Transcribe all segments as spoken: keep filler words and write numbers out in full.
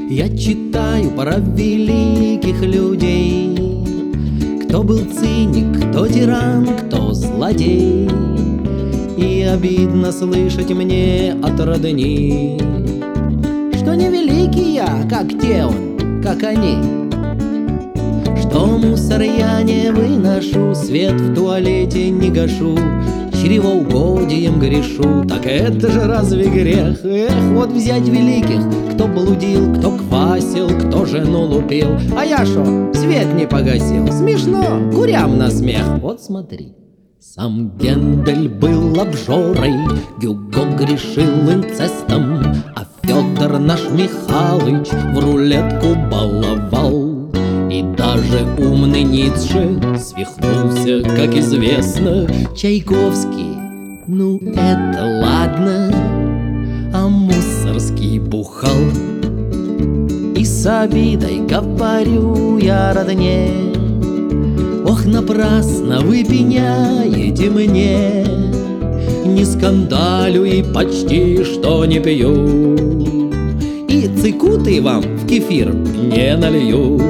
Я читаю про великих людей, кто был циник, кто тиран, кто злодей. И обидно слышать мне от родни, что не великий я, как те он, как они. Что мусор я не выношу, свет в туалете не гашу, чревоугодием грешу. Так это же разве грех? Эх, вот взять великих, кто блудил, кто квасил, кто жену лупил. А я шо, свет не погасил? Смешно, курям на смех. Вот смотри. Сам Гендель был обжорой, Гюго грешил инцестом, а Федор наш Михалыч в рулетку баловал. И даже умный Ницше свихнулся, как известно. Чайковский, ну это ладно, а Мусорский бухал. И с обидой говорю я родне: ох, напрасно вы пеняете мне, не скандалю и почти что не пью, и цикуты вам в кефир не налью.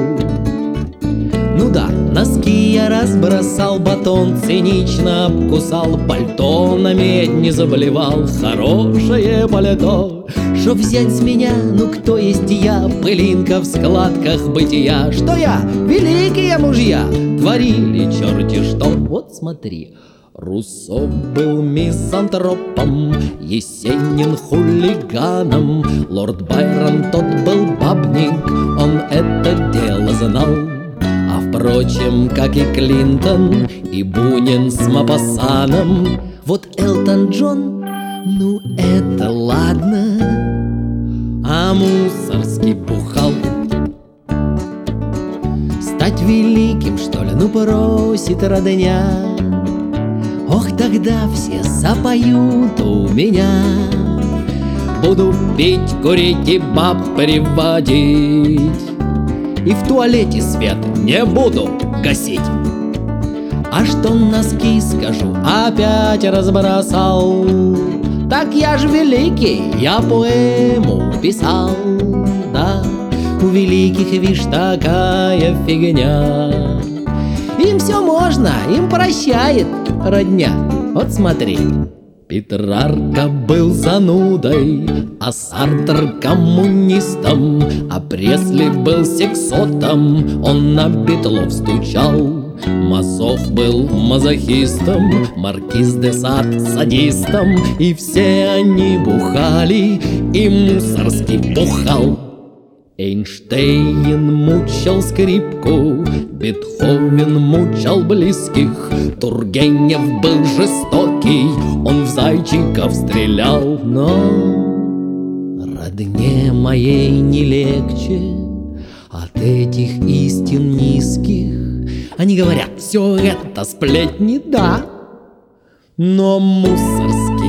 Ну да, носки я разбросал, батон цинично обкусал, пальто на медь не заблевал, хорошее пальто. Что взять с меня, ну кто есть я, пылинка в складках бытия? Что я, великие мужья, творили черти что. Вот смотри. Руссо был мизантропом, Есенин хулиганом, лорд Байрон тот был бабник, он это дело знал. А впрочем, как и Клинтон, и Бунин с Мопассаном. Вот Элтон Джон, ну это ладно, а Мусорский бухал. Стать великим, что ли, ну просит родня. Ох, тогда все запоют у меня. Буду пить, курить и баб приводить, и в туалете свет не буду гасить. А что носки, скажу, опять разбросал, так я ж великий, я поэму писал. Да, у великих, вишь, такая фигня, им все можно, им прощает родня. Вот смотри. Петрарка был занудой, а Сартр коммунистом, а Пресли был сексотом, он на Бетлов стучал. Мазох был мазохистом, Маркиз де Сад садистом, и все они бухали, и Мусорский бухал. Эйнштейн мучил скрипку, Бетховен мучил близких, Тургенев был жестокий, он в зайчиков стрелял. Но родне моей не легче от этих истин низких. Они говорят, все это сплетни, да, но Мусорский